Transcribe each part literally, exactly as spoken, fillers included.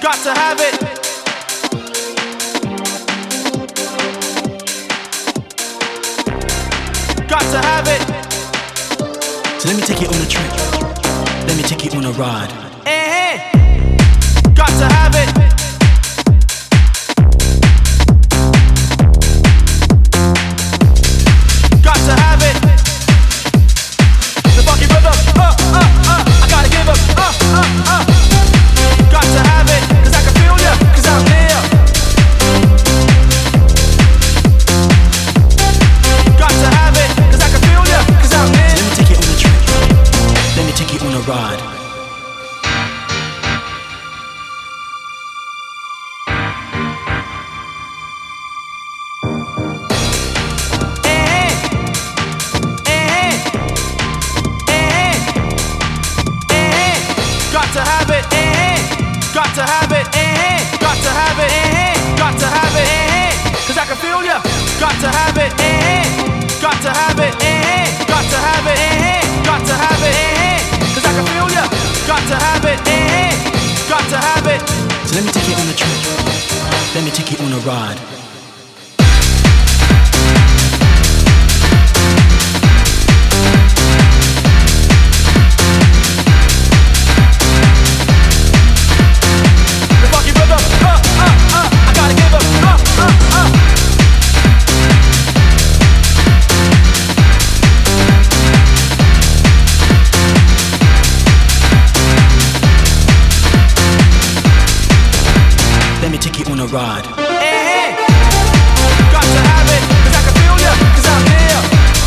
got to have it. Got to have it. So let me take you on a trip. Let me take you on a ride. Hey, hey. Got to have it. Got to have it. The funky rhythm, uh, uh, uh, I gotta give up, uh, uh, uh. Got to have it, cause I can feel ya, cause I'm near. Got to have it, cause I can feel ya, cause I'm near. So let me take you on a trip. Let me take you on a ride. Got to have it, eh, got to have it, eh, got to have it, eh, got to have it, eh, cause I can feel ya. Got to have it, eh, got to have it, eh, got to have it, eh, got to have it, eh, cause I can feel ya. Got to have it, eh, got to have it. So let me take you on a trip. Let me take you on a ride. Let me take you on a ride. Hey, hey. Got to have it, cause I can feel ya, cause I'm near.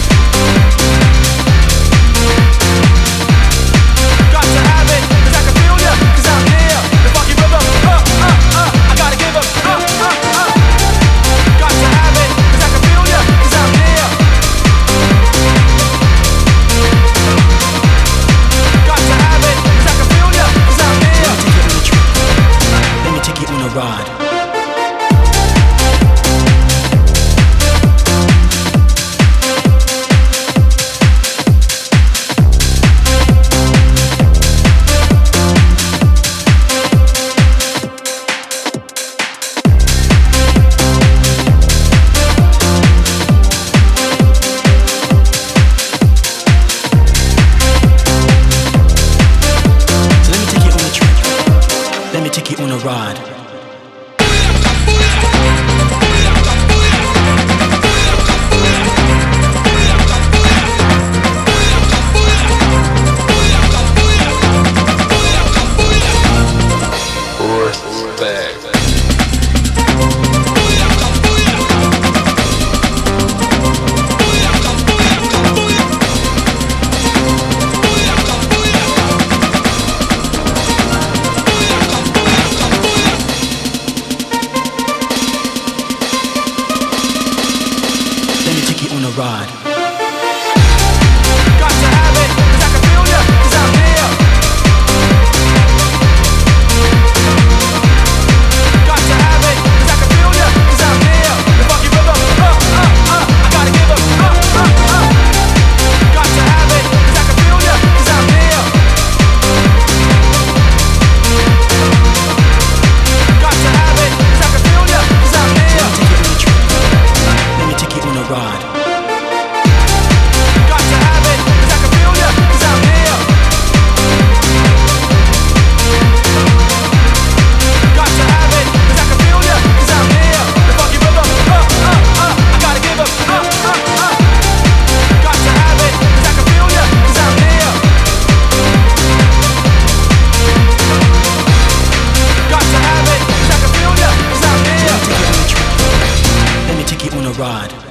Got to have it, cause I can feel ya, cause I'm near. The funky rhythm, uh, uh, uh, I gotta give up, uh, uh, uh. Got to have it, cause I can feel ya, cause I'm near. Got to have it, cause I can feel ya, cause I'm near. Let me take you on a trip. Let me take you on a ride. Let me take you on a ride. On a ride. Got to have it, cause I can feel ya, cause I'm near. Got to have it, cause I can feel ya, cause I'm near. The funky rhythm, uh, uh, uh, I gotta give up, uh, uh, uh. Got to have it, cause I can feel ya, cause I'm near. Got to have it, cause I can feel ya, cause I'm near. Let me take you on a trip. Let me take you on a ride. Got to have it, cause I can feel ya, cause I'm near. Got to have it, cause I can feel ya, cause I'm near. The funky rhythm, uh, uh, uh, I gotta give up, uh, uh, uh. Got to have it, cause I can feel ya, cause I'm near. Got to have it, cause I can feel ya, cause I'm near. Let me take you on a ride.